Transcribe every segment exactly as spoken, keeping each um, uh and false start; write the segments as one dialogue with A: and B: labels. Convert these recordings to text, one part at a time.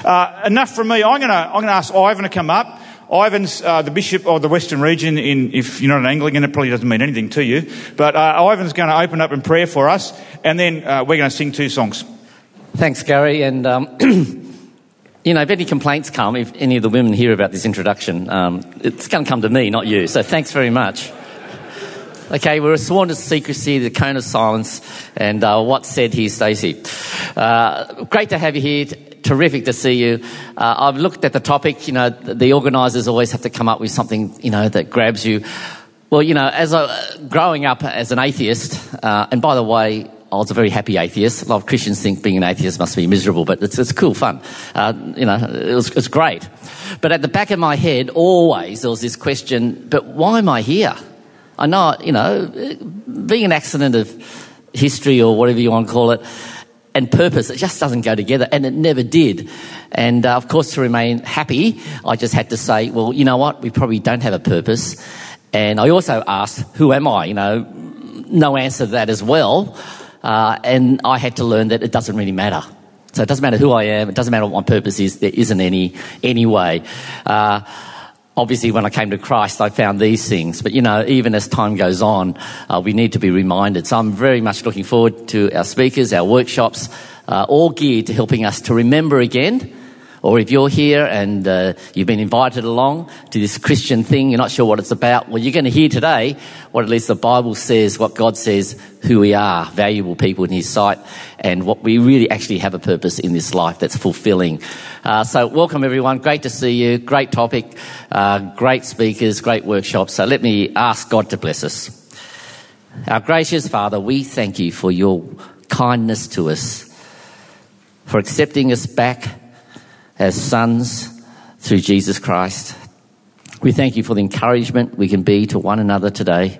A: Uh, enough from me. I'm going to I'm going to ask Ivan to come up. Ivan's uh, the Bishop of the Western Region. In, if you're not an Anglican, it probably doesn't mean anything to you. But uh, Ivan's going to open up in prayer for us, and then uh, we're going to sing two songs.
B: Thanks, Gary. And, um, you know, if any complaints come, if any of the women hear about this introduction, um, it's going to come to me, not you. So thanks very much. Okay, we're sworn to secrecy, the cone of silence, and uh, what's said here, Stacey. Uh, great to have you here. Terrific to see you. Uh, I've looked at the topic. You know, the organisers always have to come up with something, you know, that grabs you. Well, you know, as I, growing up as an atheist, uh, and by the way, I was a very happy atheist. A lot of Christians think being an atheist must be miserable, but it's, it's cool fun. Uh, you know, it was, it's great. But at the back of my head, always there was this question, but why am I here? I know, you know, being an accident of history or whatever you want to call it, and purpose, it just doesn't go together, and it never did. And, uh, of course, to remain happy, I just had to say, well, you know what, we probably don't have a purpose. And I also asked, who am I? You know, no answer to that as well. Uh, and I had to learn that it doesn't really matter. So it doesn't matter who I am, it doesn't matter what my purpose is, there isn't any anyway. Uh, Obviously, when I came to Christ, I found these things. But, you know, even as time goes on, uh, we need to be reminded. So I'm very much looking forward to our speakers, our workshops, uh, all geared to helping us to remember again. Or if you're here and uh, you've been invited along to this Christian thing, you're not sure what it's about, well, you're going to hear today what at least the Bible says, what God says, who we are, valuable people in his sight, and what we really actually have a purpose in this life that's fulfilling. Uh, so welcome, everyone. Great to see you. Great topic, uh, great speakers, great workshops. So let me ask God to bless us. Our gracious Father, we thank you for your kindness to us, for accepting us back as sons through Jesus Christ. We thank you for the encouragement we can be to one another today,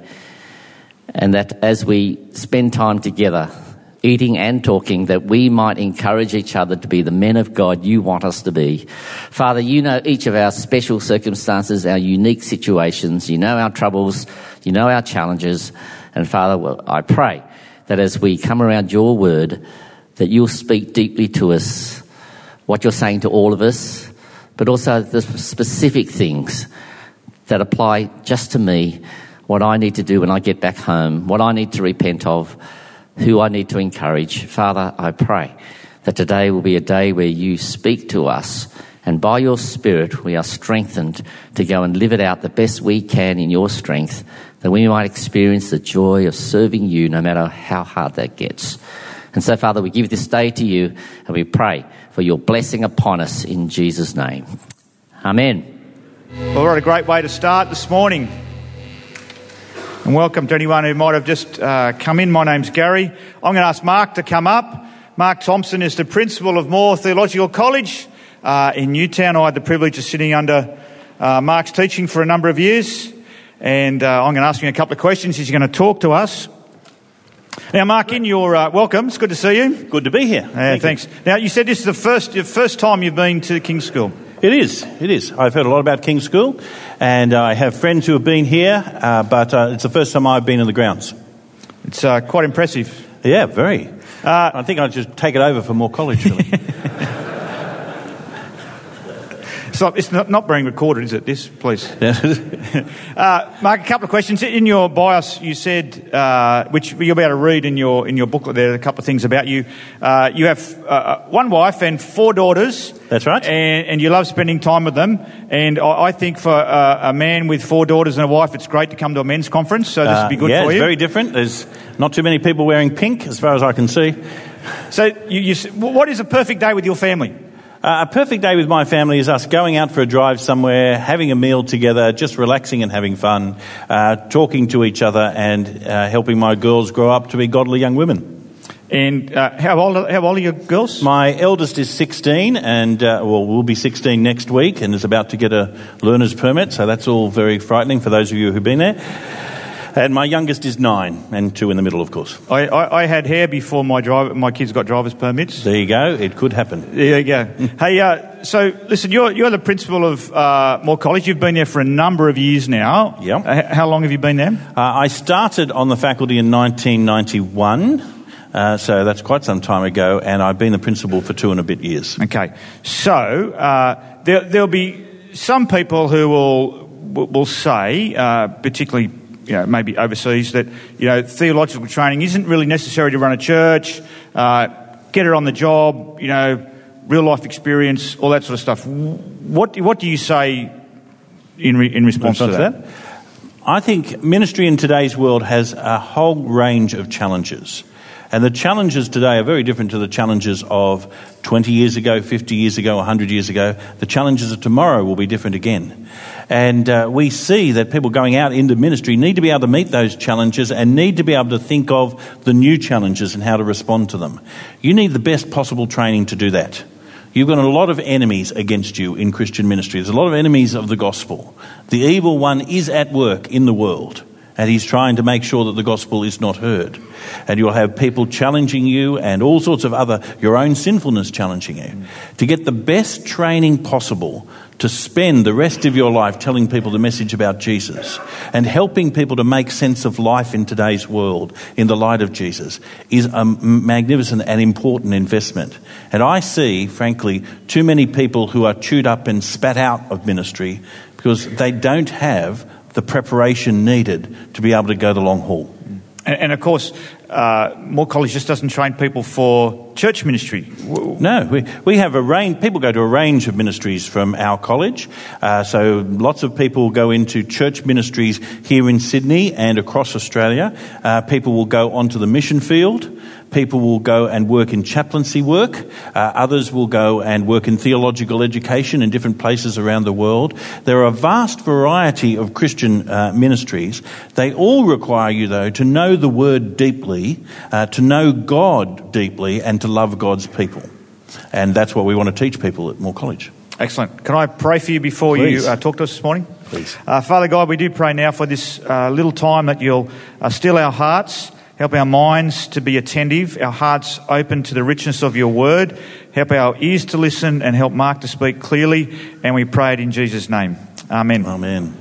B: and that as we spend time together, eating and talking, that we might encourage each other to be the men of God you want us to be. Father, you know each of our special circumstances, our unique situations. You know our troubles. You know our challenges. And Father, well, I pray that as we come around your word, that you'll speak deeply to us, what you're saying to all of us, but also the specific things that apply just to me, what I need to do when I get back home, what I need to repent of, who I need to encourage. Father, I pray that today will be a day where you speak to us, and by your Spirit we are strengthened to go and live it out the best we can in your strength, that we might experience the joy of serving you no matter how hard that gets. And so, Father, we give this day to you, and we pray for your blessing upon us in Jesus' name. Amen.
A: Well, what a great way to start this morning. And welcome to anyone who might have just uh, come in. My name's Gary. I'm going to ask Mark to come up. Mark Thompson is the principal of Moore Theological College uh, in Newtown. I had the privilege of sitting under uh, Mark's teaching for a number of years. And uh, I'm going to ask him a couple of questions. He's going to talk to us. Now, Mark, in your uh, welcome. It's good to see you.
C: Good to be here.
A: Uh,
C: Thank
A: thanks.
C: You.
A: Now, you said this is the first the first time you've been to King's School.
C: It is. It is. I've heard a lot about King's School, and I have friends who have been here, uh, but uh, it's the first time I've been in the grounds.
A: It's uh, quite impressive.
C: Yeah, very.
A: Uh,
C: I think I'll just take it over for Moore College, really.
A: So it's not, not being recorded, is it, this, please? uh, Mark, a couple of questions. In your bios, you said, uh, which you'll be able to read in your in your booklet there, a couple of things about you. Uh, you have uh, one wife and four daughters.
C: That's right.
A: And, and you love spending time with them. And I, I think for uh, a man with four daughters and a wife, it's great to come to a men's conference, so this
C: uh,
A: would be good
C: yeah,
A: for you.
C: Yeah, it's very different. There's not too many people wearing pink, as far as I can see.
A: So you, you, what is a perfect day with your family?
C: Uh, a perfect day with my family is us going out for a drive somewhere, having a meal together, just relaxing and having fun, uh, talking to each other, and uh, helping my girls grow up to be godly young women.
A: And uh, how old are, how old are your girls?
C: My eldest is sixteen, and uh, well, will be sixteen next week, and is about to get a learner's permit. So that's all very frightening for those of you who've been there. And my youngest is nine, and two in the middle, of course.
A: I, I, I had hair before my driver, my kids got driver's permits.
C: There you go. It could happen.
A: There you go. Hey, uh, so listen, you're you're the principal of uh, Moore College. You've been there for a number of years now.
C: Yep.
A: Uh, how long have you been there?
C: Uh, I started on the faculty in nineteen ninety-one. Uh, so that's quite some time ago, and I've been the principal for two and a bit years.
A: Okay. So uh, there, there'll be some people who will will say, uh, particularly, you know, maybe overseas, that, you know, theological training isn't really necessary to run a church. Uh, get it on the job, you know, real life experience, all that sort of stuff. What what do you say in re, in response, response to that?
C: that? I think ministry in today's world has a whole range of challenges. And the challenges today are very different to the challenges of twenty years ago, fifty years ago, one hundred years ago. The challenges of tomorrow will be different again. And uh, we see that people going out into ministry need to be able to meet those challenges and need to be able to think of the new challenges and how to respond to them. You need the best possible training to do that. You've got a lot of enemies against you in Christian ministry. There's a lot of enemies of the gospel. The evil one is at work in the world, and he's trying to make sure that the gospel is not heard. And you'll have people challenging you and all sorts of other, your own sinfulness challenging you. Mm. To get the best training possible to spend the rest of your life telling people the message about Jesus and helping people to make sense of life in today's world in the light of Jesus is a magnificent and important investment. And I see, frankly, too many people who are chewed up and spat out of ministry because they don't have the preparation needed to be able to go the long haul.
A: And, and of course, uh, Moore College just doesn't train people for church ministry.
C: No, we, we have a range, people go to a range of ministries from our college. Uh, so lots of people go into church ministries here in Sydney and across Australia. Uh, people will go onto the mission field. People will go and work in chaplaincy work. Uh, others will go and work in theological education in different places around the world. There are a vast variety of Christian uh, ministries. They all require you, though, to know the Word deeply, uh, to know God deeply, and to love God's people. And that's what we want to teach people at Moore College.
A: Excellent. Can I pray for you before
C: Please.
A: you uh, talk to us this morning?
C: Please.
A: Uh, Father God, we do pray now for this uh, little time that you'll uh, still our hearts, help our minds to be attentive, our hearts open to the richness of your word, help our ears to listen, and help Mark to speak clearly. And we pray it in Jesus' name. Amen.
C: Amen.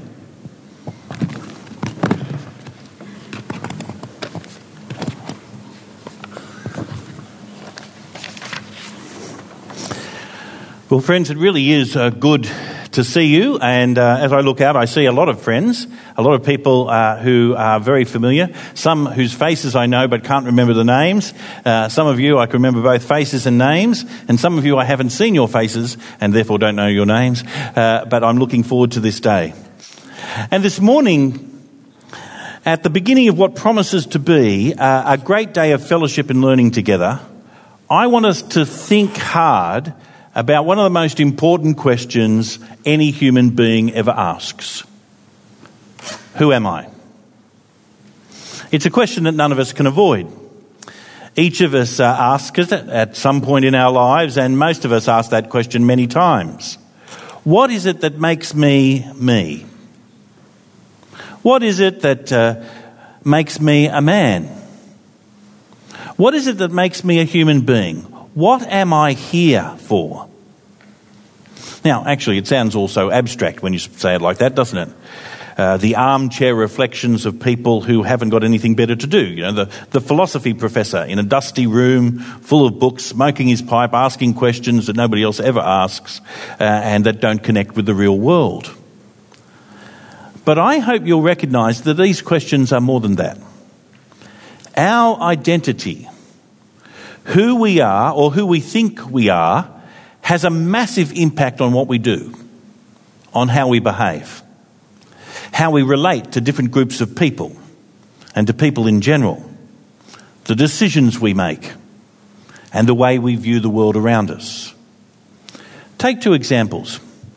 C: Well, friends, it really is uh, good to see you, and uh, as I look out, I see a lot of friends, a lot of people uh, who are very familiar, some whose faces I know but can't remember the names. Uh, some of you I can remember both faces and names, and some of you I haven't seen your faces and therefore don't know your names, uh, but I'm looking forward to this day. And this morning, at the beginning of what promises to be uh, a great day of fellowship and learning together, I want us to think hard about one of the most important questions any human being ever asks. Who am I? It's a question that none of us can avoid. Each of us uh, asks it at some point in our lives, and most of us ask that question many times. What is it that makes me me? What is it that uh, makes me a man? What is it that makes me a human being? What am I here for? Now, actually, it sounds also abstract when you say it like that, doesn't it? Uh, the armchair reflections of people who haven't got anything better to do. You know, the, the philosophy professor in a dusty room full of books, smoking his pipe, asking questions that nobody else ever asks uh, and that don't connect with the real world. But I hope you'll recognise that these questions are more than that. Our identity, who we are or who we think we are, has a massive impact on what we do, on how we behave, how we relate to different groups of people and to people in general, the decisions we make, and the way we view the world around us. Take two examples.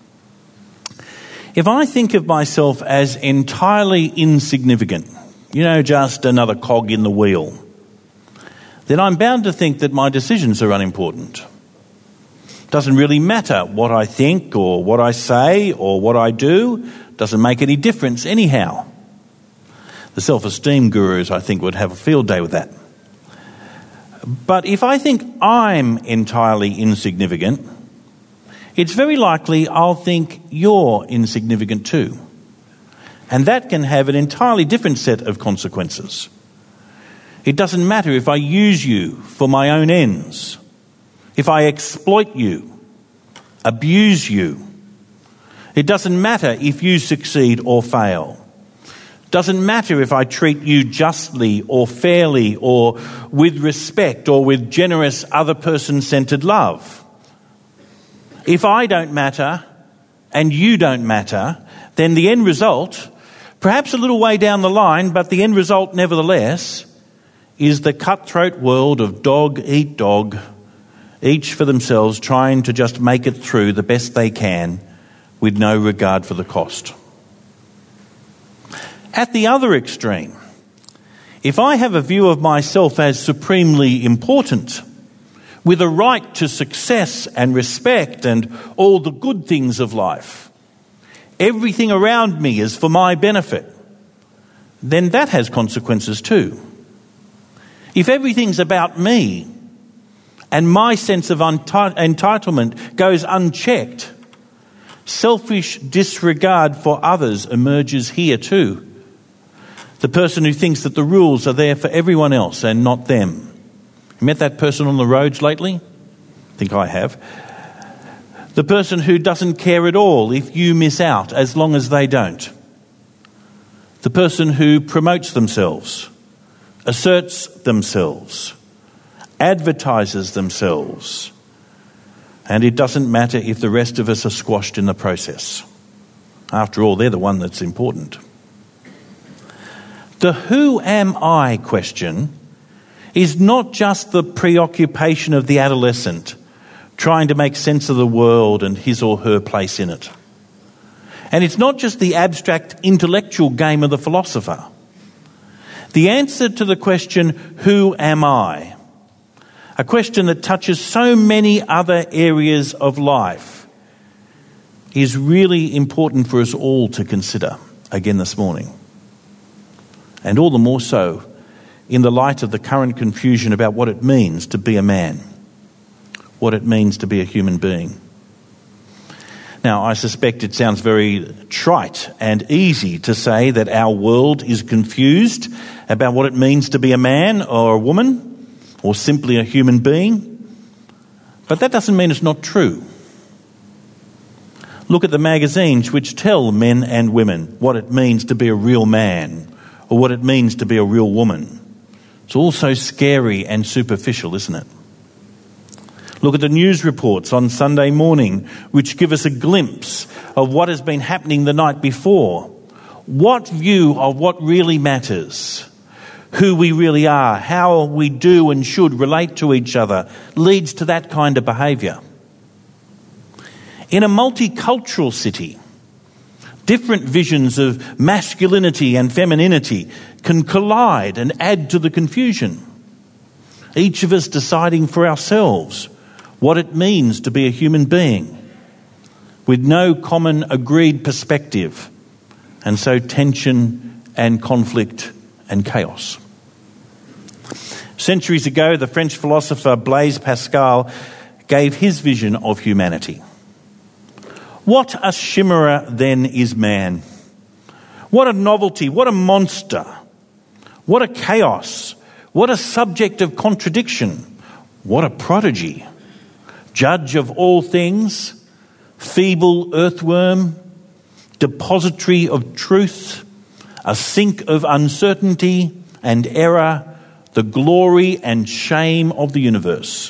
C: If I think of myself as entirely insignificant, you know, just another cog in the wheel, then I'm bound to think that my decisions are unimportant. Doesn't really matter what I think or what I say or what I do. Doesn't make any difference anyhow. The self-esteem gurus, I think, would have a field day with that. But if I think I'm entirely insignificant, it's very likely I'll think you're insignificant too. And that can have an entirely different set of consequences. It doesn't matter if I use you for my own ends, if I exploit you, abuse you. It doesn't matter if you succeed or fail. It doesn't matter if I treat you justly or fairly or with respect or with generous other person-centered love. If I don't matter and you don't matter, then the end result, perhaps a little way down the line, but the end result nevertheless, is the cutthroat world of dog eat dog, each for themselves trying to just make it through the best they can with no regard for the cost. At the other extreme, if I have a view of myself as supremely important, with a right to success and respect and all the good things of life, everything around me is for my benefit, then that has consequences too. If everything's about me and my sense of enti- entitlement goes unchecked, selfish disregard for others emerges here too. The person who thinks that the rules are there for everyone else and not them. You met that person on the roads lately? I think I have. The person who doesn't care at all if you miss out as long as they don't. The person who promotes themselves, asserts themselves, advertises themselves, and it doesn't matter if the rest of us are squashed in the process. After all, they're the one that's important. The who am I question is not just the preoccupation of the adolescent trying to make sense of the world and his or her place in it. And it's not just the abstract intellectual game of the philosopher. The answer to the question, who am I? A question that touches so many other areas of life, is really important for us all to consider again this morning. And all the more so in the light of the current confusion about what it means to be a man, what it means to be a human being. Now, I suspect it sounds very trite and easy to say that our world is confused about what it means to be a man or a woman or simply a human being. But that doesn't mean it's not true. Look at the magazines which tell men and women what it means to be a real man or what it means to be a real woman. It's all so scary and superficial, isn't it? Look at the news reports on Sunday morning, which give us a glimpse of what has been happening the night before. What view of what really matters, who we really are, how we do and should relate to each other, leads to that kind of behaviour. In a multicultural city, different visions of masculinity and femininity can collide and add to the confusion. Each of us deciding for ourselves what it means to be a human being with no common agreed perspective, and so tension and conflict and chaos. Centuries ago, the French philosopher Blaise Pascal gave his vision of humanity. What a chimera then is man. What a novelty, what a monster, what a chaos, what a subject of contradiction, what a prodigy. Judge of all things, feeble earthworm, depository of truth, a sink of uncertainty and error, the glory and shame of the universe.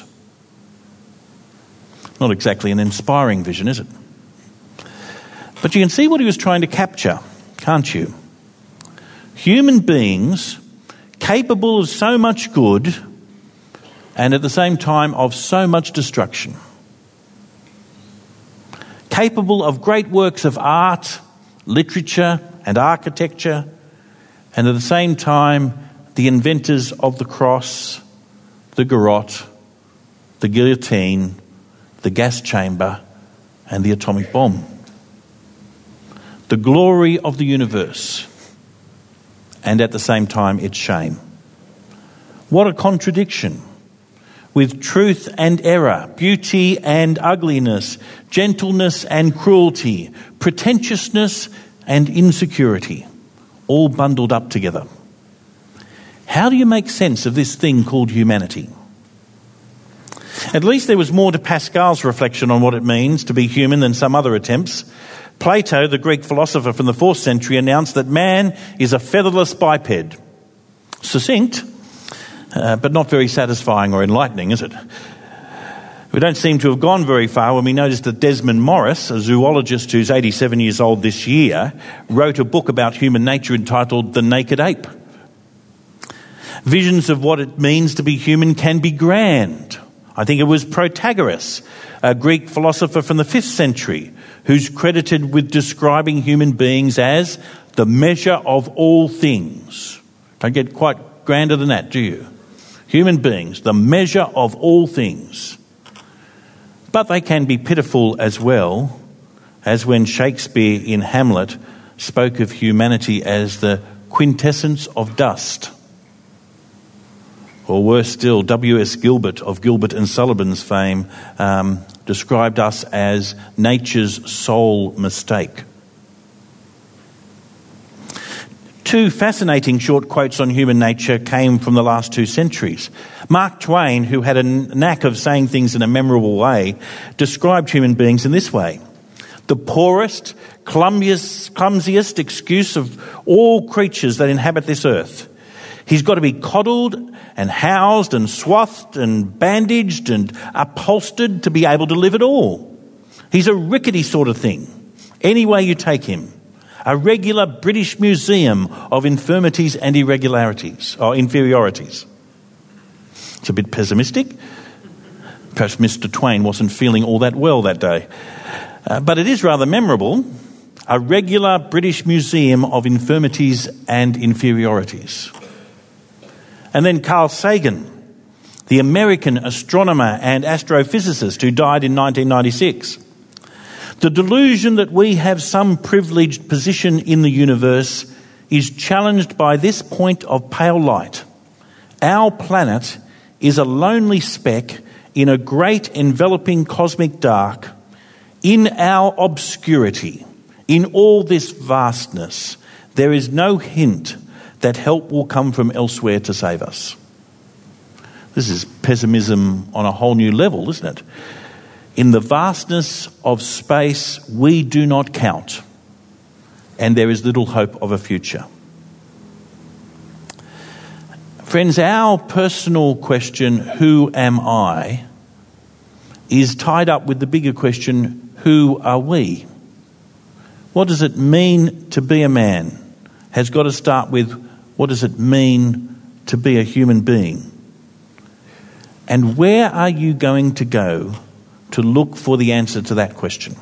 C: Not exactly an inspiring vision, is it? But you can see what he was trying to capture, can't you? Human beings capable of so much good and at the same time of so much destruction. Capable of great works of art, literature and architecture, and at the same time the inventors of the cross, the garrote, the guillotine, the gas chamber and the atomic bomb. The glory of the universe, and at the same time its shame. What a contradiction! With truth and error, beauty and ugliness, gentleness and cruelty, pretentiousness and insecurity, all bundled up together. How do you make sense of this thing called humanity? At least there was more to Pascal's reflection on what it means to be human than some other attempts. Plato, the Greek philosopher from the fourth century, announced that man is a featherless biped. Succinct, uh, but not very satisfying or enlightening, is it? We don't seem to have gone very far when we notice that Desmond Morris, a zoologist who's eighty-seven years old this year, wrote a book about human nature entitled The Naked Ape. Visions of what it means to be human can be grand. I think it was Protagoras, a Greek philosopher from the fifth century, who's credited with describing human beings as the measure of all things. Don't get quite grander than that, do you? Human beings, the measure of all things. But they can be pitiful as well, as when Shakespeare in Hamlet spoke of humanity as the quintessence of dust. Or worse still, W S Gilbert of Gilbert and Sullivan's fame um, described us as nature's sole mistake. Two fascinating short quotes on human nature came from the last two centuries. Mark Twain, who had a knack of saying things in a memorable way, described human beings in this way: the poorest, clumsiest, clumsiest excuse of all creatures that inhabit this earth. He's got to be coddled and housed and swathed and bandaged and upholstered to be able to live at all. He's a rickety sort of thing, any way you take him. A regular British museum of infirmities and irregularities, or inferiorities. It's a bit pessimistic. Perhaps Mister Twain wasn't feeling all that well that day. Uh, but it is rather memorable. A regular British museum of infirmities and inferiorities. And then Carl Sagan, the American astronomer and astrophysicist who died in nineteen ninety-six. The delusion that we have some privileged position in the universe is challenged by this point of pale light. Our planet is a lonely speck in a great enveloping cosmic dark. In our obscurity, in all this vastness, there is no hint that help will come from elsewhere to save us. This is pessimism on a whole new level, isn't it? In the vastness of space, we do not count, and there is little hope of a future. Friends, our personal question, who am I, is tied up with the bigger question, who are we? What does it mean to be a man? Has got to start with, what does it mean to be a human being? And where are you going to go to look for the answer to that question?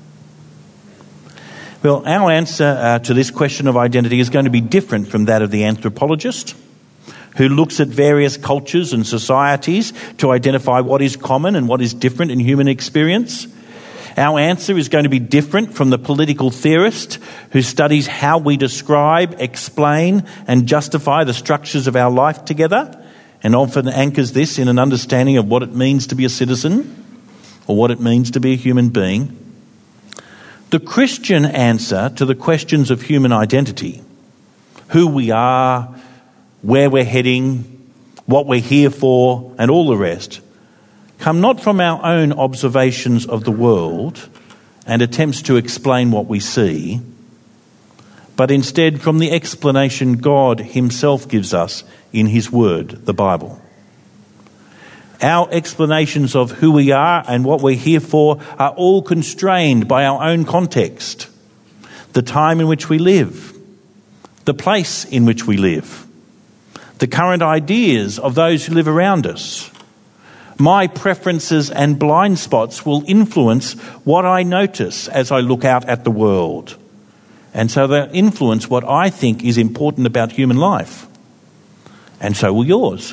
C: Well, our answer uh, to this question of identity is going to be different from that of the anthropologist, who looks at various cultures and societies to identify what is common and what is different in human experience. Our answer is going to be different from the political theorist who studies how we describe, explain, and justify the structures of our life together, and often anchors this in an understanding of what it means to be a citizen or what it means to be a human being. The Christian answer to the questions of human identity, who we are, where we're heading, what we're here for, and all the rest, come not from our own observations of the world and attempts to explain what we see, but instead from the explanation God himself gives us in his word, the Bible. Our explanations of who we are and what we're here for are all constrained by our own context, the time in which we live, the place in which we live, the current ideas of those who live around us. My preferences and blind spots will influence what I notice as I look out at the world. And so they'll influence what I think is important about human life. And so will yours.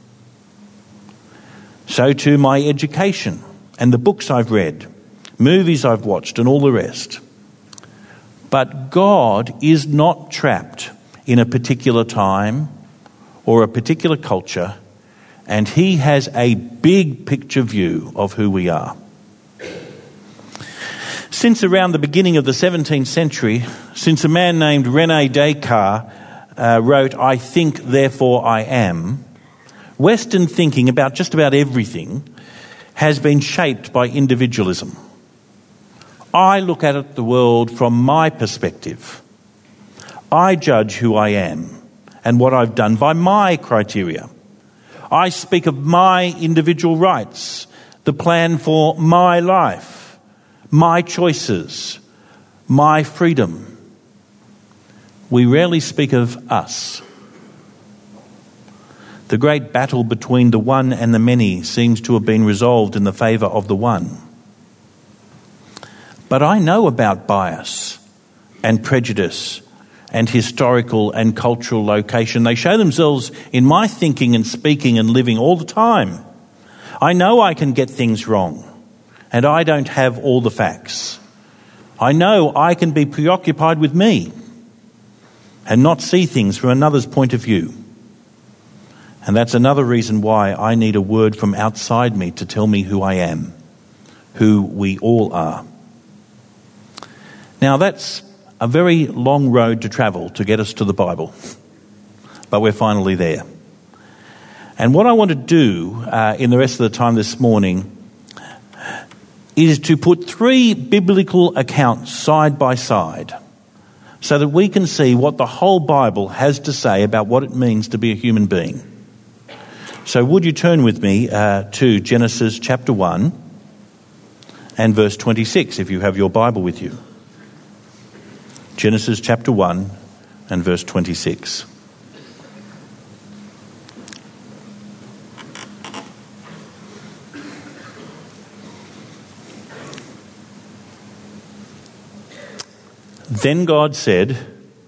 C: So too my education and the books I've read, movies I've watched and all the rest. But God is not trapped in a particular time or a particular culture, and he has a big picture view of who we are. Since around the beginning of the seventeenth century, since a man named René Descartes uh, wrote, "I think, therefore I am," Western thinking about just about everything has been shaped by individualism. I look at it, the world from my perspective. I judge who I am and what I've done by my criteria. I speak of my individual rights, the plan for my life, my choices, my freedom. We rarely speak of us. The great battle between the one and the many seems to have been resolved in the favour of the one. But I know about bias and prejudice and historical and cultural location. They show themselves in my thinking and speaking and living all the time. I know I can get things wrong, and I don't have all the facts. I know I can be preoccupied with me and not see things from another's point of view. And that's another reason why I need a word from outside me to tell me who I am, who we all are. Now that's a very long road to travel to get us to the Bible, but we're finally there. And what I want to do uh, in the rest of the time this morning is to put three biblical accounts side by side so that we can see what the whole Bible has to say about what it means to be a human being. So would you turn with me uh, to Genesis chapter one and verse twenty-six if you have your Bible with you. Genesis chapter one and verse twenty-six. Then God said,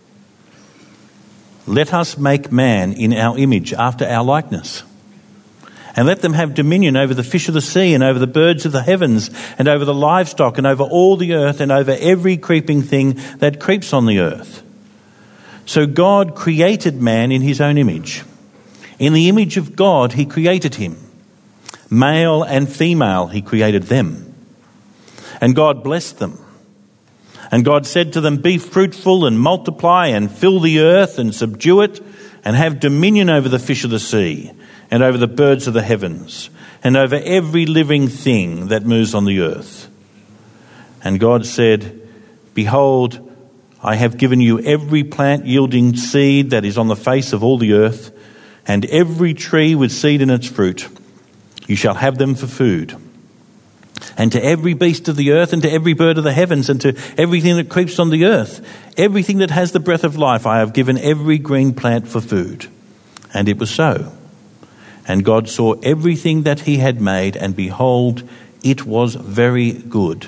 C: "Let us make man in our image, after our likeness, and let them have dominion over the fish of the sea and over the birds of the heavens and over the livestock and over all the earth and over every creeping thing that creeps on the earth." So God created man in his own image. In the image of God he created him. Male and female he created them. And God blessed them. And God said to them, "Be fruitful and multiply and fill the earth and subdue it and have dominion over the fish of the sea and over the birds of the heavens and over every living thing that moves on the earth." And God said, "Behold, I have given you every plant yielding seed that is on the face of all the earth, and every tree with seed in its fruit. You shall have them for food. And to every beast of the earth and to every bird of the heavens and to everything that creeps on the earth, everything that has the breath of life, I have given every green plant for food." And it was so. And God saw everything that he had made, and behold, it was very good.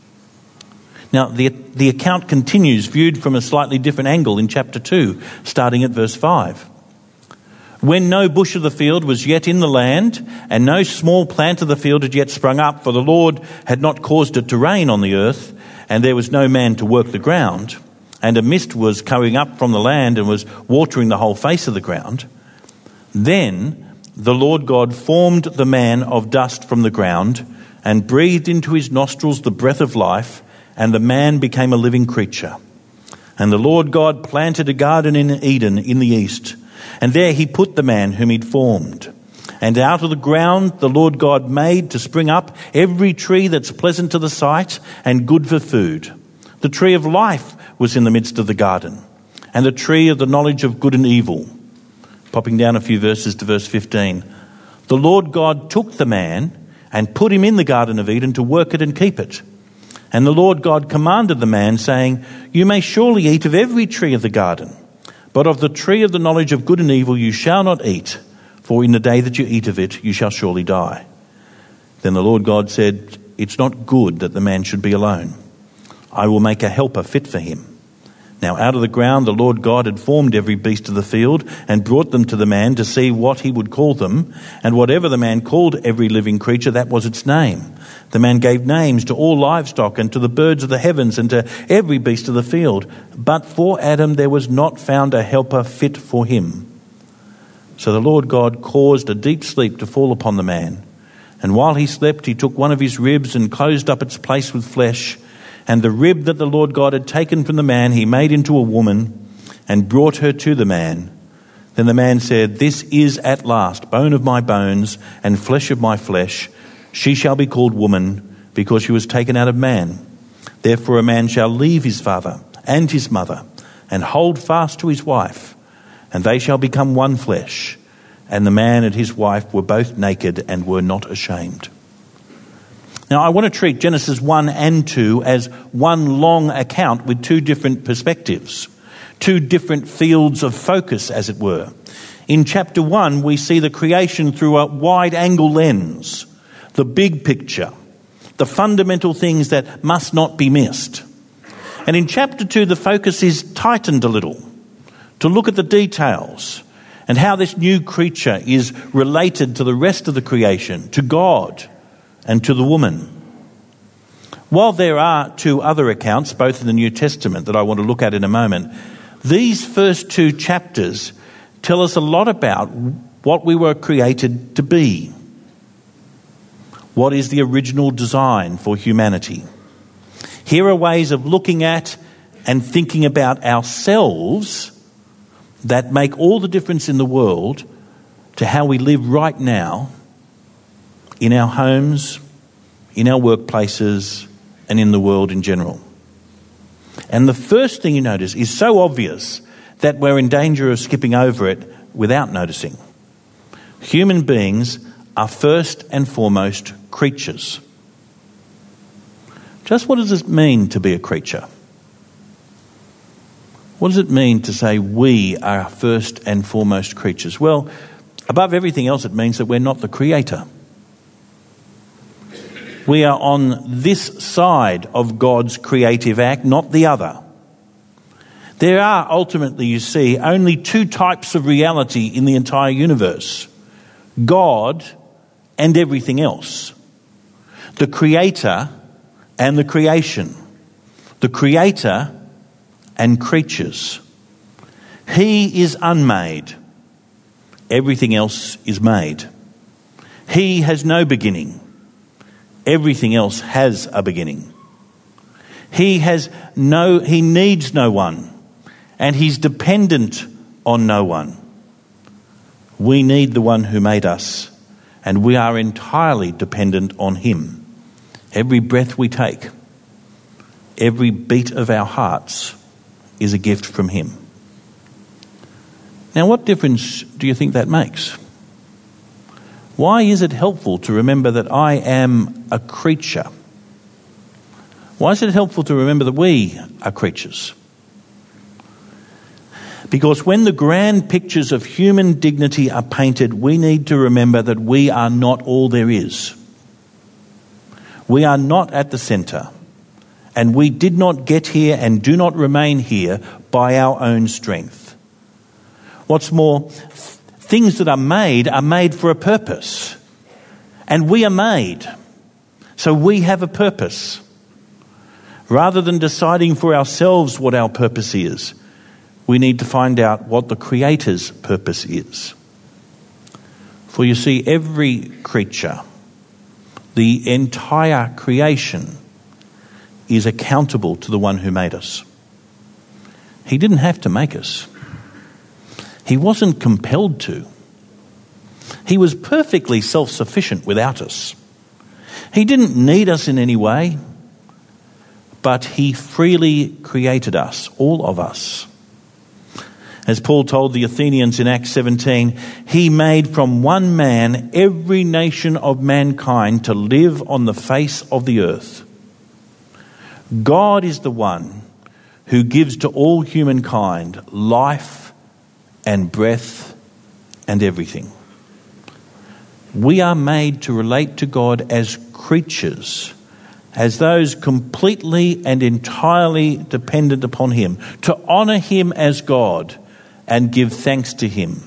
C: Now, the, the account continues, viewed from a slightly different angle in chapter two, starting at verse five. "When no bush of the field was yet in the land, and no small plant of the field had yet sprung up, for the Lord had not caused it to rain on the earth, and there was no man to work the ground, and a mist was coming up from the land and was watering the whole face of the ground, then the Lord God formed the man of dust from the ground and breathed into his nostrils the breath of life, and the man became a living creature. And the Lord God planted a garden in Eden in the east, and there he put the man whom he'd formed. And out of the ground the Lord God made to spring up every tree that's pleasant to the sight and good for food. The tree of life was in the midst of the garden, and the tree of the knowledge of good and evil." Popping down a few verses to verse fifteen. "The Lord God took the man and put him in the Garden of Eden to work it and keep it. And the Lord God commanded the man, saying, 'You may surely eat of every tree of the garden, but of the tree of the knowledge of good and evil you shall not eat, for in the day that you eat of it you shall surely die.' Then the Lord God said, 'It's not good that the man should be alone. I will make a helper fit for him.' Now out of the ground the Lord God had formed every beast of the field and brought them to the man to see what he would call them. And whatever the man called every living creature, that was its name. The man gave names to all livestock and to the birds of the heavens and to every beast of the field. But for Adam there was not found a helper fit for him. So the Lord God caused a deep sleep to fall upon the man. And while he slept, he took one of his ribs and closed up its place with flesh. And the rib that the Lord God had taken from the man he made into a woman and brought her to the man. Then the man said, "This is at last bone of my bones and flesh of my flesh. She shall be called woman, because she was taken out of man. Therefore a man shall leave his father and his mother and hold fast to his wife, and they shall become one flesh. And the man and his wife were both naked and were not ashamed." Now, I want to treat Genesis one and two as one long account with two different perspectives, two different fields of focus, as it were. In chapter one, we see the creation through a wide-angle lens, the big picture, the fundamental things that must not be missed. And in chapter two, the focus is tightened a little to look at the details and how this new creature is related to the rest of the creation, to God and to the woman. While there are two other accounts, both in the New Testament, that I want to look at in a moment, these first two chapters tell us a lot about what we were created to be. What is the original design for humanity? Here are ways of looking at and thinking about ourselves that make all the difference in the world to how we live right now, in our homes, in our workplaces, and in the world in general. And the first thing you notice is so obvious that we're in danger of skipping over it without noticing. Human beings are first and foremost creatures. Just what does it mean to be a creature? What does it mean to say we are first and foremost creatures? Well, above everything else, it means that we're not the creator. We are on this side of God's creative act, not the other. There are ultimately, you see, only two types of reality in the entire universe: God and everything else. The creator and the creation. The creator and creatures. He is unmade. Everything else is made. He has no beginning. Everything else has a beginning. He has no, he needs no one, and he's dependent on no one. We need the one who made us, and we are entirely dependent on him. Every breath we take, every beat of our hearts is a gift from him. Now, what difference do you think that makes? Why is it helpful to remember that I am a creature? Why is it helpful to remember that we are creatures? Because when the grand pictures of human dignity are painted, we need to remember that we are not all there is. We are not at the centre, and we did not get here and do not remain here by our own strength. What's more, things that are made are made for a purpose. And we are made. So we have a purpose. Rather than deciding for ourselves what our purpose is, we need to find out what the Creator's purpose is. For you see, every creature, the entire creation, is accountable to the one who made us. He didn't have to make us. He wasn't compelled to. He was perfectly self-sufficient without us. He didn't need us in any way, but he freely created us, all of us. As Paul told the Athenians in Acts seventeen, he made from one man every nation of mankind to live on the face of the earth. God is the one who gives to all humankind life and breath and everything. We are made to relate to God as creatures, as those completely and entirely dependent upon him, to honour him as God and give thanks to him.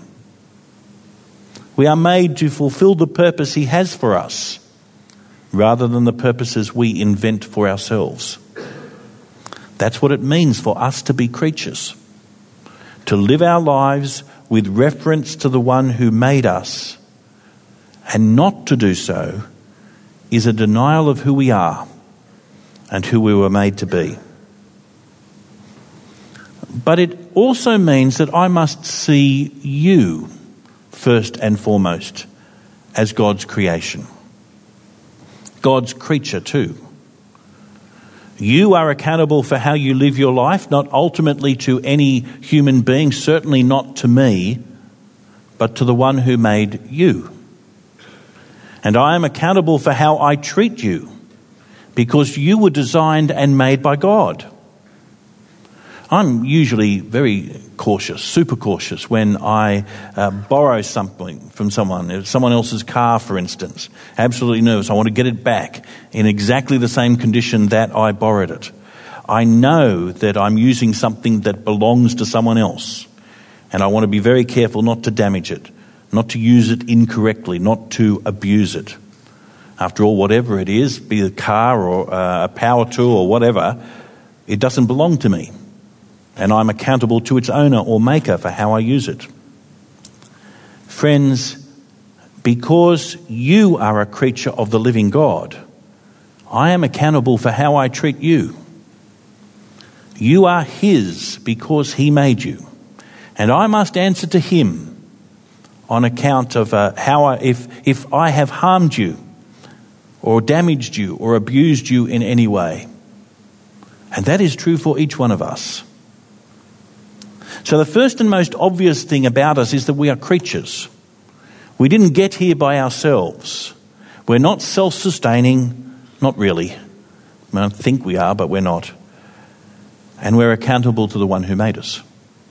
C: We are made to fulfil the purpose he has for us, rather than the purposes we invent for ourselves. That's what it means for us to be creatures, to live our lives with reference to the one who made us, and not to do so is a denial of who we are and who we were made to be. But it also means that I must see you first and foremost as God's creation. God's creature too. You are accountable for how you live your life, not ultimately to any human being, certainly not to me, but to the one who made you. And I am accountable for how I treat you, because you were designed and made by God. I'm usually very cautious, super cautious, when I uh, borrow something from someone, someone else's car, for instance. Absolutely nervous. I want to get it back in exactly the same condition that I borrowed it. I know that I'm using something that belongs to someone else, and I want to be very careful not to damage it, not to use it incorrectly, not to abuse it. After all, whatever it is, be it a car or uh, a power tool or whatever, it doesn't belong to me. And I'm accountable to its owner or maker for how I use it. Friends, because you are a creature of the living God, I am accountable for how I treat you. You are His because He made you. And I must answer to Him on account of uh, how I, if, if I have harmed you or damaged you or abused you in any way. And that is true for each one of us. So the first and most obvious thing about us is that we are creatures. We didn't get here by ourselves. We're not self-sustaining, not really. I don't think we are, but we're not. And we're accountable to the one who made us.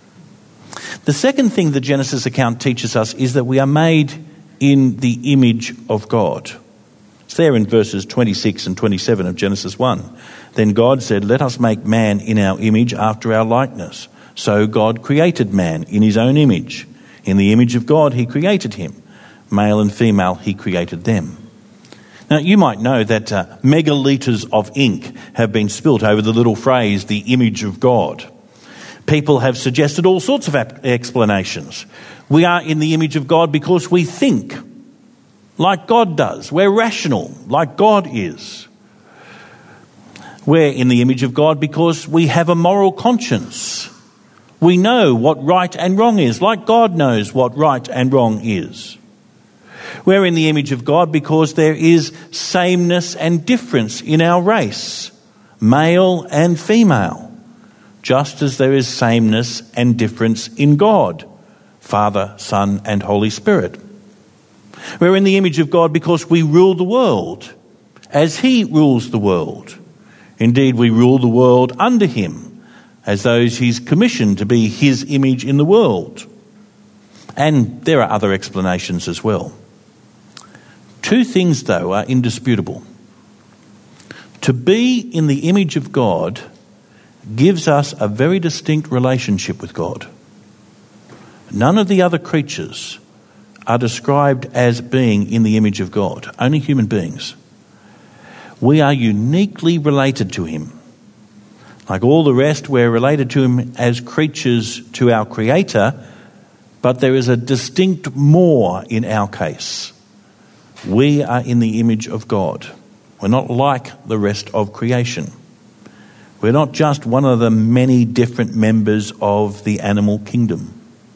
C: The second thing the Genesis account teaches us is that we are made in the image of God. It's there in verses twenty-six and twenty-seven of Genesis one. Then God said, "Let us make man in our image after our likeness." So God created man in His own image. In the image of God He created him. Male and female He created them. Now you might know that uh, megalitres of ink have been spilt over the little phrase, the image of God. People have suggested all sorts of ap- explanations. We are in the image of God because we think like God does. We're rational like God is. We're in the image of God because we have a moral conscience. We know what right and wrong is, like God knows what right and wrong is. We're in the image of God because there is sameness and difference in our race, male and female, just as there is sameness and difference in God, Father, Son, and Holy Spirit. We're in the image of God because we rule the world as He rules the world. Indeed, we rule the world under Him, as those He's commissioned to be His image in the world. And there are other explanations as well. Two things, though, are indisputable. To be in the image of God gives us a very distinct relationship with God. None of the other creatures are described as being in the image of God, only human beings. We are uniquely related to Him. Like all the rest, we're related to Him as creatures to our Creator, but there is a distinct more in our case. We are in the image of God. We're not like the rest of creation. We're not just one of the many different members of the animal kingdom.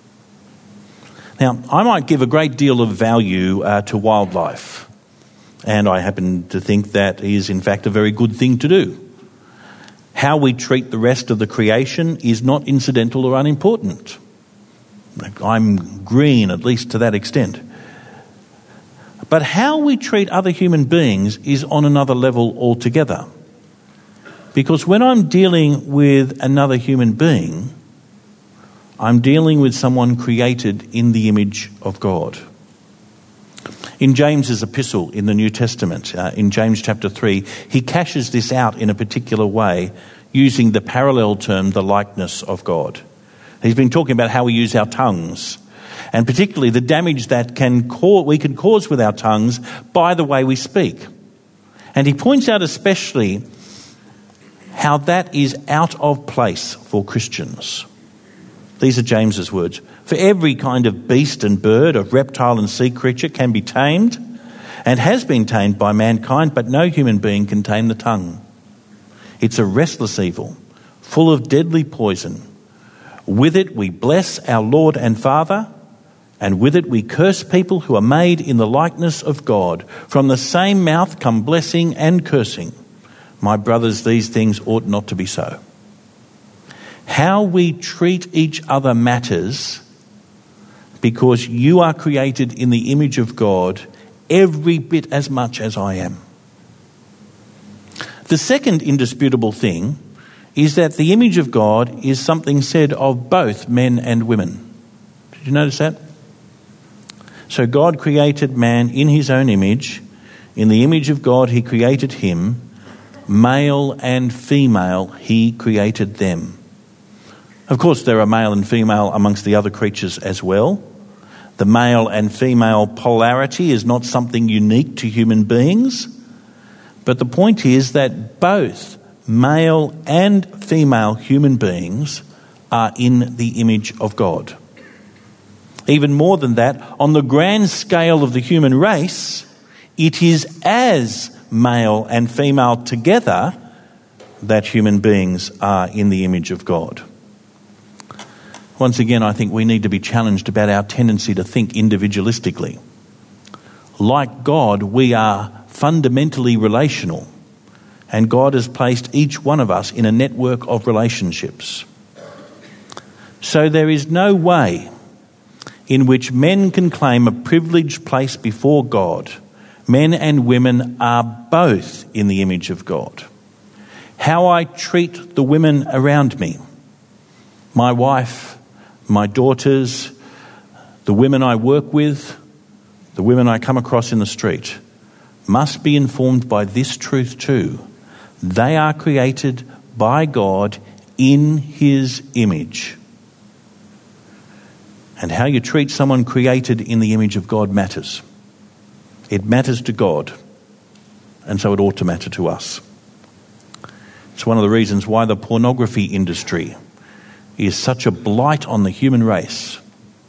C: Now, I might give a great deal of value uh, to wildlife, and I happen to think that is in fact a very good thing to do. How we treat the rest of the creation is not incidental or unimportant. I'm green, at least to that extent. But how we treat other human beings is on another level altogether. Because when I'm dealing with another human being, I'm dealing with someone created in the image of God. In James's epistle in the New Testament, uh, in James chapter three, he cashes this out in a particular way using the parallel term, the likeness of God. He's been talking about how we use our tongues, and particularly the damage that can cause, we can cause with our tongues by the way we speak. And he points out especially how that is out of place for Christians. These are James's words. For every kind of beast and bird, of reptile and sea creature can be tamed and has been tamed by mankind, but no human being can tame the tongue. It's a restless evil, full of deadly poison. With it we bless our Lord and Father, and with it we curse people who are made in the likeness of God. From the same mouth come blessing and cursing. My brothers, these things ought not to be so. How we treat each other matters, because you are created in the image of God every bit as much as I am. The second indisputable thing is that the image of God is something said of both men and women. Did you notice that? So God created man in his own image. In the image of God he created him. Male and female he created them. Of course, there are male and female amongst the other creatures as well. The male and female polarity is not something unique to human beings. But the point is that both male and female human beings are in the image of God. Even more than that, on the grand scale of the human race, it is as male and female together that human beings are in the image of God. Once again, I think we need to be challenged about our tendency to think individualistically. Like God, we are fundamentally relational, and God has placed each one of us in a network of relationships. So there is no way in which men can claim a privileged place before God. Men and women are both in the image of God. How I treat the women around me, my wife, my daughters, the women I work with, the women I come across in the street, must be informed by this truth too. They are created by God in his image. And how you treat someone created in the image of God matters. It matters to God, and so it ought to matter to us. It's one of the reasons why the pornography industry is such a blight on the human race.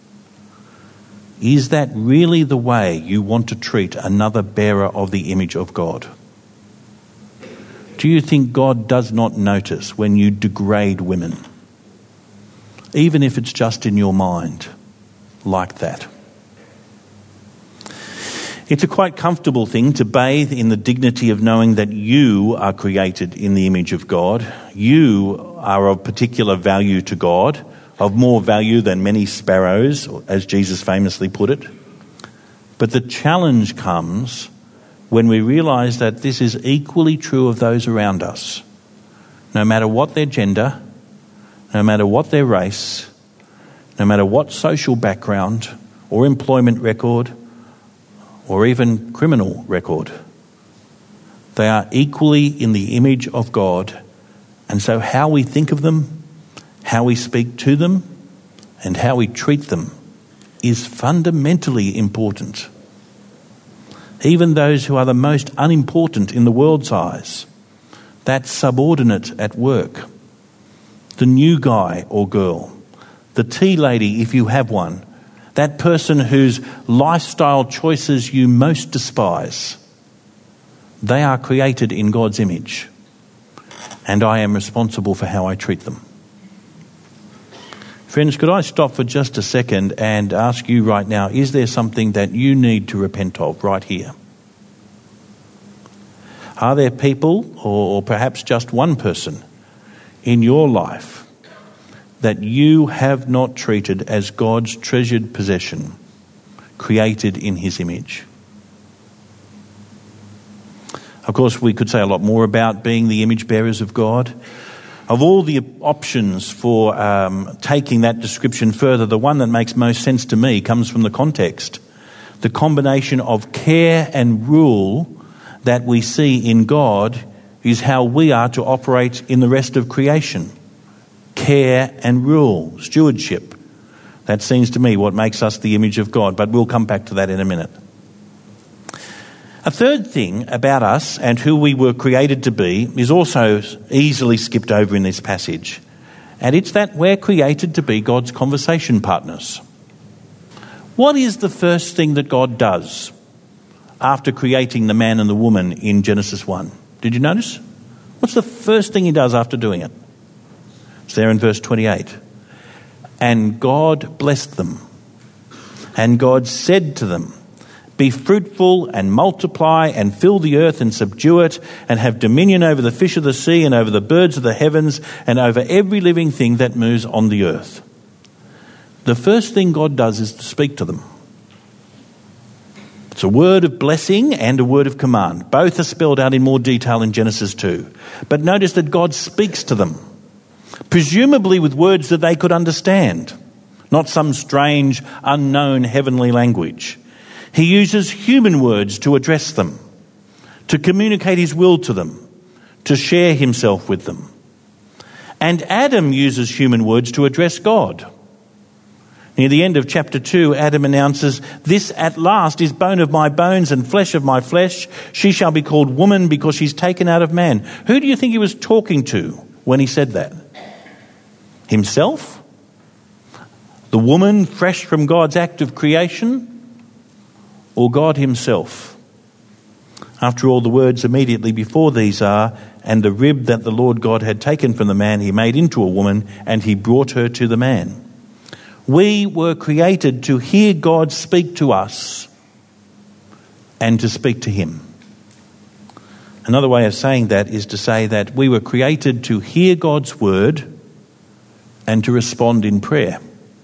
C: Is that really the way you want to treat another bearer of the image of God? Do you think God does not notice when you degrade women? Even if it's just in your mind, like that. It's a quite comfortable thing to bathe in the dignity of knowing that you are created in the image of God. You are of particular value to God, of more value than many sparrows, as Jesus famously put it. But the challenge comes when we realise that this is equally true of those around us. No matter what their gender, no matter what their race, no matter what social background or employment record, or even criminal record. They are equally in the image of God, and so how we think of them, how we speak to them, and how we treat them is fundamentally important. Even those who are the most unimportant in the world's eyes, that subordinate at work, the new guy or girl, the tea lady if you have one, that person whose lifestyle choices you most despise, they are created in God's image, and I am responsible for how I treat them. Friends, could I stop for just a second and ask you right now, is there something that you need to repent of right here? Are there people, or perhaps just one person, in your life that you have not treated as God's treasured possession, created in his image? Of course, we could say a lot more about being the image bearers of God. Of all the options for um, taking that description further, the one that makes most sense to me comes from the context. The combination of care and rule that we see in God is how we are to operate in the rest of creation. Care and rule, stewardship. That seems to me what makes us the image of God, but we'll come back to that in a minute. A third thing about us and who we were created to be is also easily skipped over in this passage, and it's that we're created to be God's conversation partners. What is the first thing that God does after creating the man and the woman in Genesis one? Did you notice? What's the first thing he does after doing it? It's there in verse twenty-eight. And God blessed them. And God said to them, "Be fruitful and multiply and fill the earth and subdue it and have dominion over the fish of the sea and over the birds of the heavens and over every living thing that moves on the earth." The first thing God does is to speak to them. It's a word of blessing and a word of command. Both are spelled out in more detail in Genesis two. But notice that God speaks to them, presumably with words that they could understand, not some strange, unknown heavenly language. He uses human words to address them, to communicate his will to them, to share himself with them. And Adam uses human words to address God. Near the end of chapter two, Adam announces, "This at last is bone of my bones and flesh of my flesh. She shall be called woman because she's taken out of man." Who do you think he was talking to when he said that? Himself? The woman fresh from God's act of creation? Or God himself? After all, the words immediately before these are, "And the rib that the Lord God had taken from the man he made into a woman, and he brought her to the man." We were created to hear God speak to us and to speak to him. Another way of saying that is to say that we were created to hear God's word and to respond in prayer.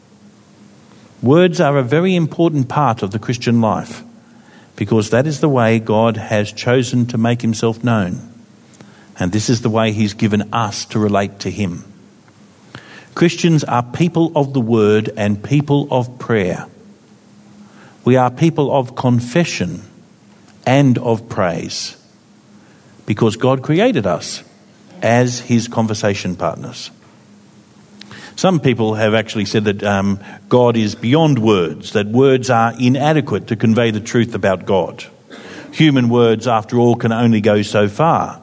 C: Words are a very important part of the Christian life because that is the way God has chosen to make himself known. And this is the way he's given us to relate to him. Christians are people of the word and people of prayer. We are people of confession and of praise because God created us as his conversation partners. Some people have actually said that um, God is beyond words, that words are inadequate to convey the truth about God. Human words, after all, can only go so far.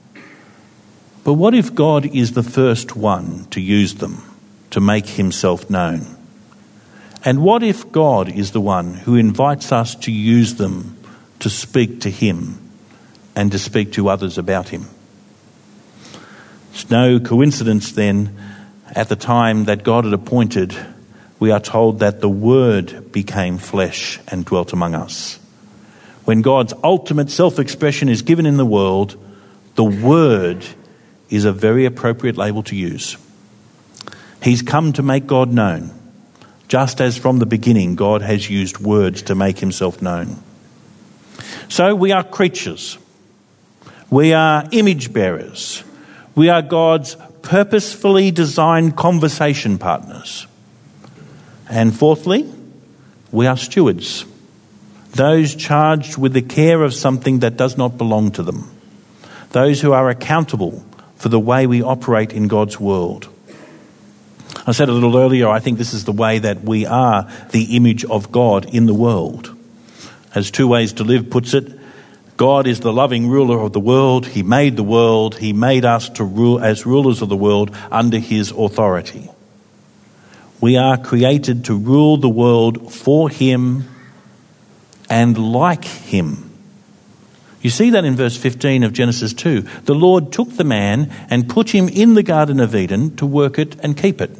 C: But what if God is the first one to use them, to make himself known? And what if God is the one who invites us to use them to speak to him and to speak to others about him? It's no coincidence then, at the time that God had appointed, we are told that the Word became flesh and dwelt among us. When God's ultimate self-expression is given in the world, the Word is a very appropriate label to use. He's come to make God known, just as from the beginning God has used words to make himself known. So we are creatures. We are image bearers. We are God's purposefully designed conversation partners. And fourthly, we are stewards, those charged with the care of something that does not belong to them, those who are accountable for the way we operate in God's world. I said a little earlier, I think this is the way that we are the image of God in the world. As Two Ways to Live puts it, God is the loving ruler of the world. He made the world. He made us to rule as rulers of the world under his authority. We are created to rule the world for him and like him. You see that in verse fifteen of Genesis two. The Lord took the man and put him in the Garden of Eden to work it and keep it.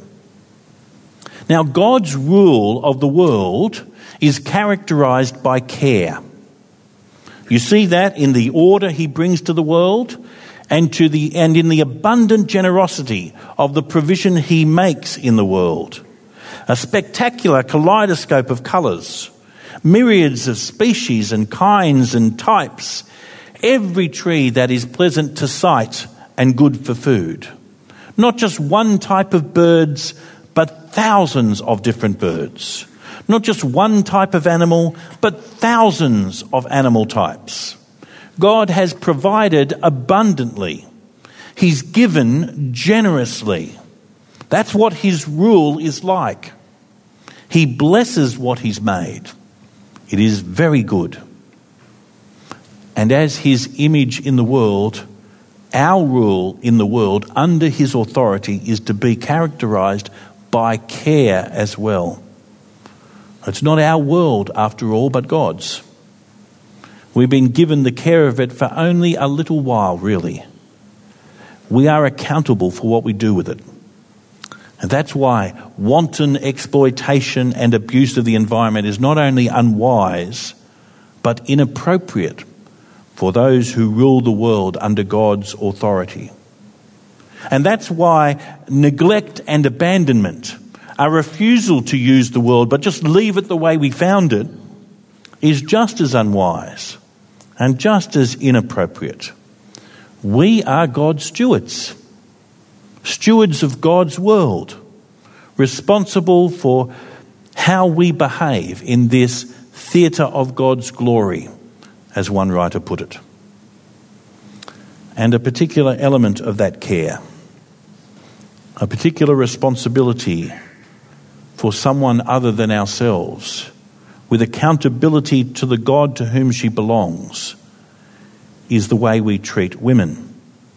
C: Now, God's rule of the world is characterized by care. You see that in the order he brings to the world and to the and in the abundant generosity of the provision he makes in the world. A spectacular kaleidoscope of colours, myriads of species and kinds and types, every tree that is pleasant to sight and good for food. Not just one type of birds, but thousands of different birds. Not just one type of animal, but thousands of animal types. God has provided abundantly. He's given generously. That's what his rule is like. He blesses what he's made. It is very good. And as his image in the world, our rule in the world under his authority is to be characterized by care as well. It's not our world, after all, but God's. We've been given the care of it for only a little while, really. We are accountable for what we do with it. And that's why wanton exploitation and abuse of the environment is not only unwise, but inappropriate for those who rule the world under God's authority. And that's why neglect and abandonment, a refusal to use the world but just leave it the way we found it, is just as unwise and just as inappropriate. We are God's stewards, stewards of God's world, responsible for how we behave in this theatre of God's glory, as one writer put it. And a particular element of that care, a particular responsibility for someone other than ourselves, with accountability to the God to whom she belongs, is the way we treat women.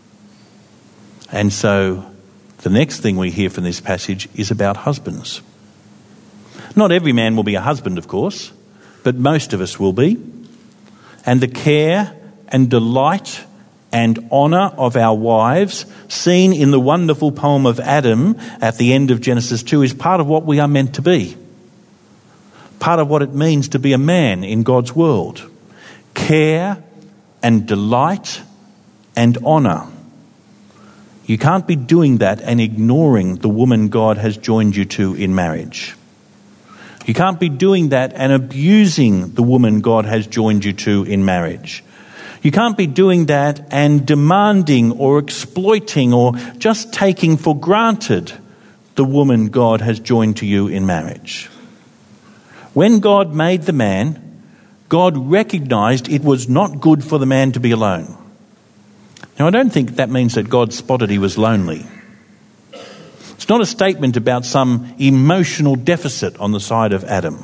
C: And so the next thing we hear from this passage is about husbands. Not every man will be a husband, of course, but most of us will be. And the care and delight and honour of our wives, seen in the wonderful poem of Adam at the end of Genesis two, is part of what we are meant to be. Part of what it means to be a man in God's world. Care and delight and honour. You can't be doing that and ignoring the woman God has joined you to in marriage. You can't be doing that and abusing the woman God has joined you to in marriage. You can't be doing that and demanding or exploiting or just taking for granted the woman God has joined to you in marriage. When God made the man, God recognised it was not good for the man to be alone. Now, I don't think that means that God spotted he was lonely. It's not a statement about some emotional deficit on the side of Adam.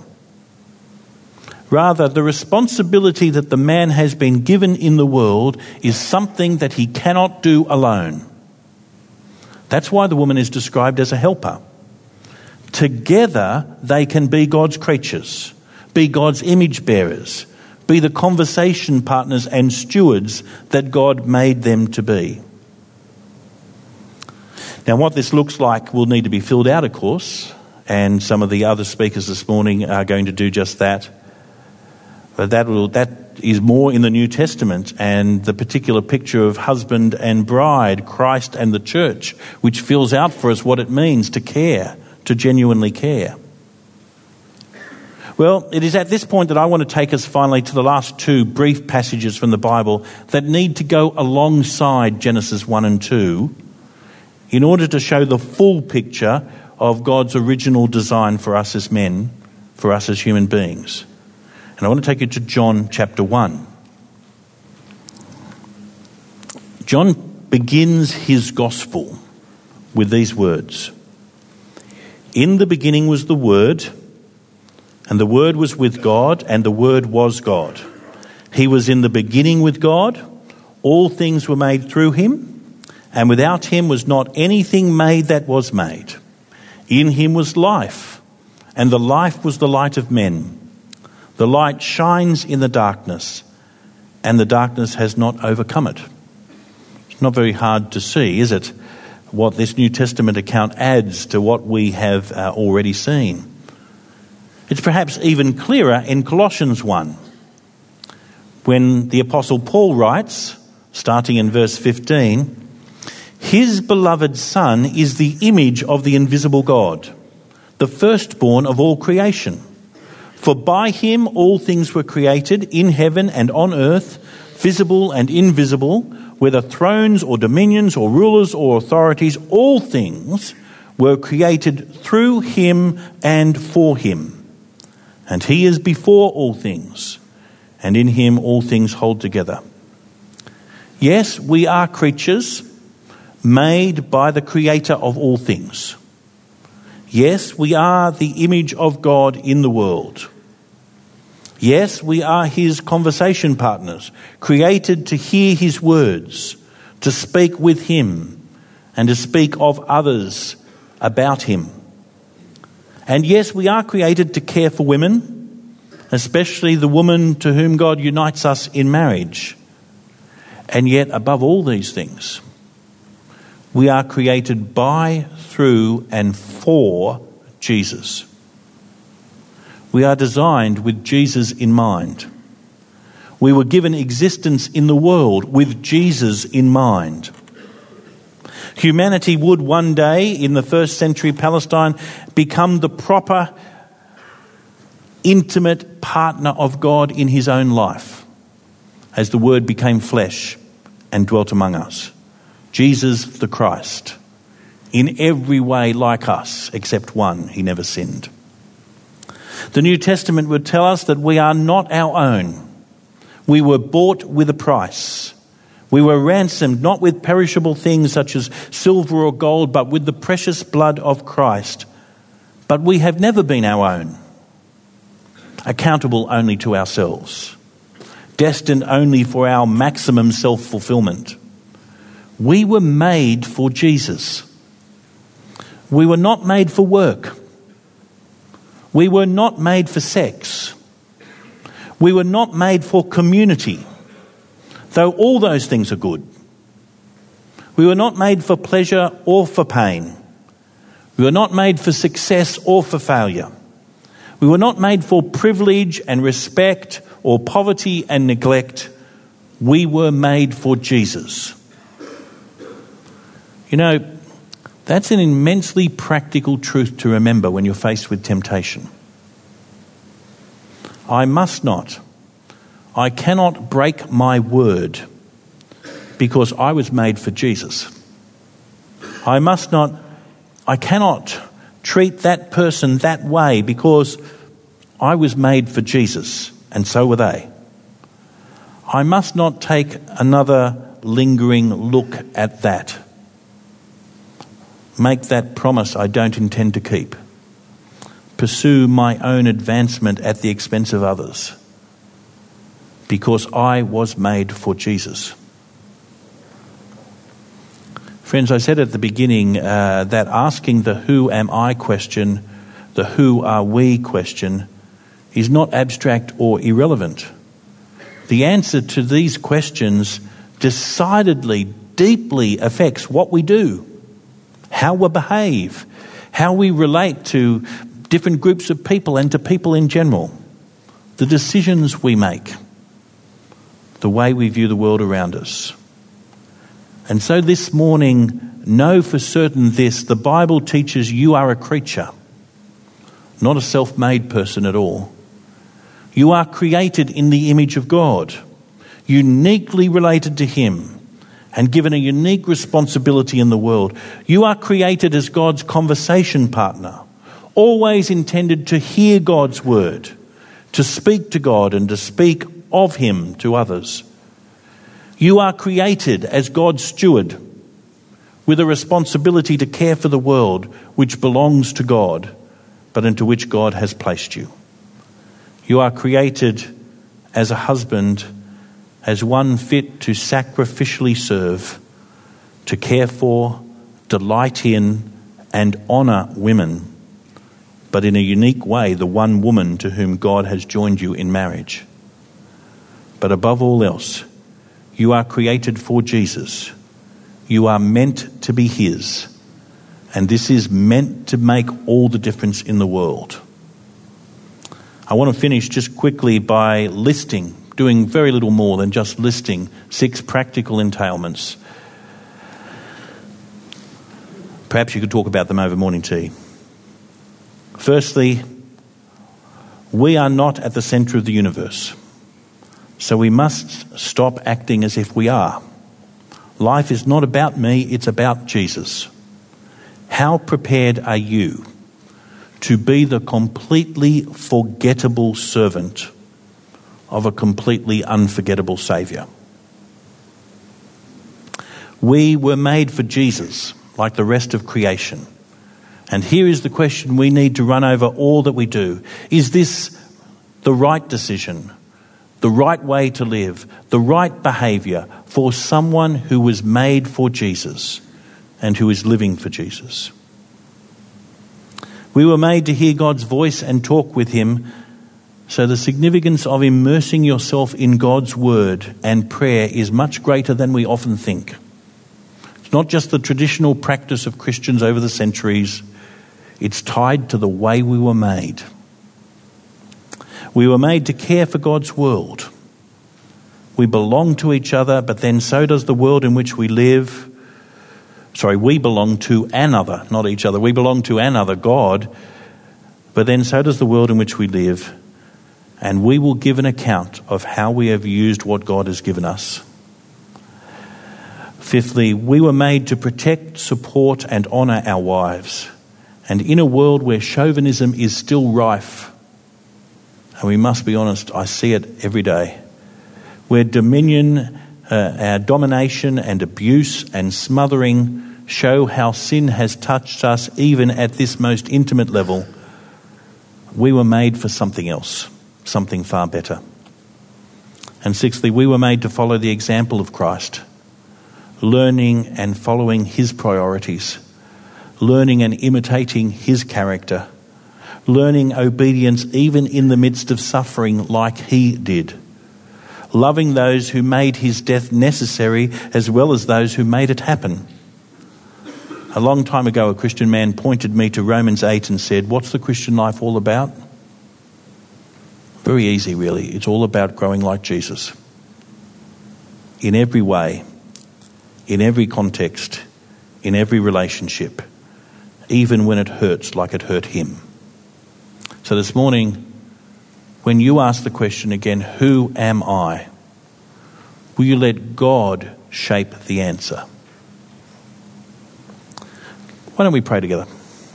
C: Rather, the responsibility that the man has been given in the world is something that he cannot do alone. That's why the woman is described as a helper. Together, they can be God's creatures, be God's image bearers, be the conversation partners and stewards that God made them to be. Now, what this looks like will need to be filled out, of course, and some of the other speakers this morning are going to do just that. But that will, that is more in the New Testament and the particular picture of husband and bride, Christ and the church, which fills out for us what it means to care, to genuinely care. Well, it is at this point that I want to take us finally to the last two brief passages from the Bible that need to go alongside Genesis one and two in order to show the full picture of God's original design for us as men, for us as human beings. And I want to take you to John chapter one. John begins his gospel with these words. In the beginning was the Word, and the Word was with God, and the Word was God. He was in the beginning with God. All things were made through him, and without him was not anything made that was made. In him was life, and the life was the light of men. The light shines in the darkness, and the darkness has not overcome it. It's not very hard to see, is it, what this New Testament account adds to what we have uh, already seen. It's perhaps even clearer in Colossians one, when the Apostle Paul writes, starting in verse fifteen, "His beloved Son is the image of the invisible God, the firstborn of all creation. For by him all things were created, in heaven and on earth, visible and invisible, whether thrones or dominions or rulers or authorities, all things were created through him and for him. And he is before all things, and in him all things hold together." Yes, we are creatures made by the Creator of all things. Yes, we are the image of God in the world. Yes, we are his conversation partners, created to hear his words, to speak with him, and to speak of others about him. And yes, we are created to care for women, especially the woman to whom God unites us in marriage. And yet, above all these things, We are created by, through, and for Jesus. We are designed with Jesus in mind. We were given existence in the world with Jesus in mind. Humanity would one day, in the first century Palestine, become the proper, intimate partner of God in his own life, as the Word became flesh and dwelt among us. Jesus the Christ, in every way like us, except one, he never sinned. The New Testament would tell us that we are not our own. We were bought with a price. We were ransomed not with perishable things such as silver or gold, but with the precious blood of Christ. But we have never been our own, accountable only to ourselves, destined only for our maximum self-fulfillment. We were made for Jesus. We were not made for work. We were not made for sex. We were not made for community, though all those things are good. We were not made for pleasure or for pain. We were not made for success or for failure. We were not made for privilege and respect or poverty and neglect. We were made for Jesus. You know, that's an immensely practical truth to remember when you're faced with temptation. I must not, I cannot break my word because I was made for Jesus. I must not, I cannot treat that person that way because I was made for Jesus and so were they. I must not take another lingering look at that. Make that promise I don't intend to keep. Pursue my own advancement at the expense of others. Because I was made for Jesus. Friends, I said at the beginning uh, that asking the who am I question, the who are we question, is not abstract or irrelevant. The answer to these questions decidedly, deeply affects what we do, how we behave, how we relate to different groups of people and to people in general, the decisions we make, the way we view the world around us. And so this morning, know for certain this, the Bible teaches you are a creature, not a self-made person at all. You are created in the image of God, uniquely related to Him, and given a unique responsibility in the world. You are created as God's conversation partner, always intended to hear God's word, to speak to God and to speak of Him to others. You are created as God's steward, with a responsibility to care for the world which belongs to God, but into which God has placed you. You are created as a husband, as one fit to sacrificially serve, to care for, delight in, and honour women, but in a unique way, the one woman to whom God has joined you in marriage. But above all else, you are created for Jesus. You are meant to be His, and this is meant to make all the difference in the world. I want to finish just quickly by listing, doing very little more than just listing six practical entailments. Perhaps you could talk about them over morning tea. Firstly, we are not at the centre of the universe, so we must stop acting as if we are. Life is not about me, it's about Jesus. How prepared are you to be the completely forgettable servant of a completely unforgettable Saviour? We were made for Jesus, like the rest of creation. And here is the question we need to run over all that we do. Is this the right decision, the right way to live, the right behaviour for someone who was made for Jesus and who is living for Jesus? We were made to hear God's voice and talk with Him. So the significance of immersing yourself in God's word and prayer is much greater than we often think. It's not just the traditional practice of Christians over the centuries. It's tied to the way we were made. We were made to care for God's world. We belong to each other, but then so does the world in which we live. Sorry, we belong to another, not each other. We belong to another, God, but then so does the world in which we live. And we will give an account of how we have used what God has given us. Fifthly, we were made to protect, support and honour our wives. And in a world where chauvinism is still rife, and we must be honest, I see it every day, where dominion, uh, our domination and abuse and smothering show how sin has touched us even at this most intimate level, we were made for something else, something far better. And sixthly, we were made to follow the example of Christ, learning and following his priorities, learning and imitating his character, learning obedience even in the midst of suffering like he did, loving those who made his death necessary as well as those who made it happen. A long time ago, a Christian man pointed me to Romans eight and said, "What's the Christian life all about?" Very easy, really. It's all about growing like Jesus. In every way, in every context, in every relationship, even when it hurts like it hurt him. So this morning, when you ask the question again, who am I? Will you let God shape the answer? Why don't we pray together?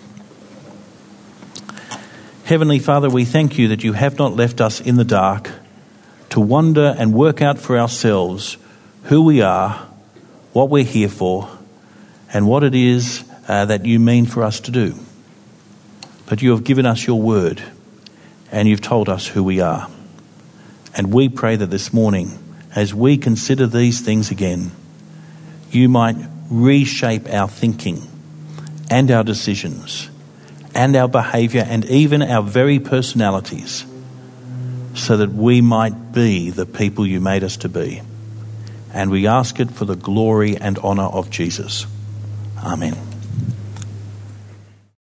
C: Heavenly Father, we thank you that you have not left us in the dark to wonder and work out for ourselves who we are, what we're here for, and what it is uh, that you mean for us to do. But you have given us your word, and you've told us who we are. And we pray that this morning, as we consider these things again, you might reshape our thinking and our decisions and our behaviour and even our very personalities so that we might be the people you made us to be. And we ask it for the glory and honour of Jesus. Amen.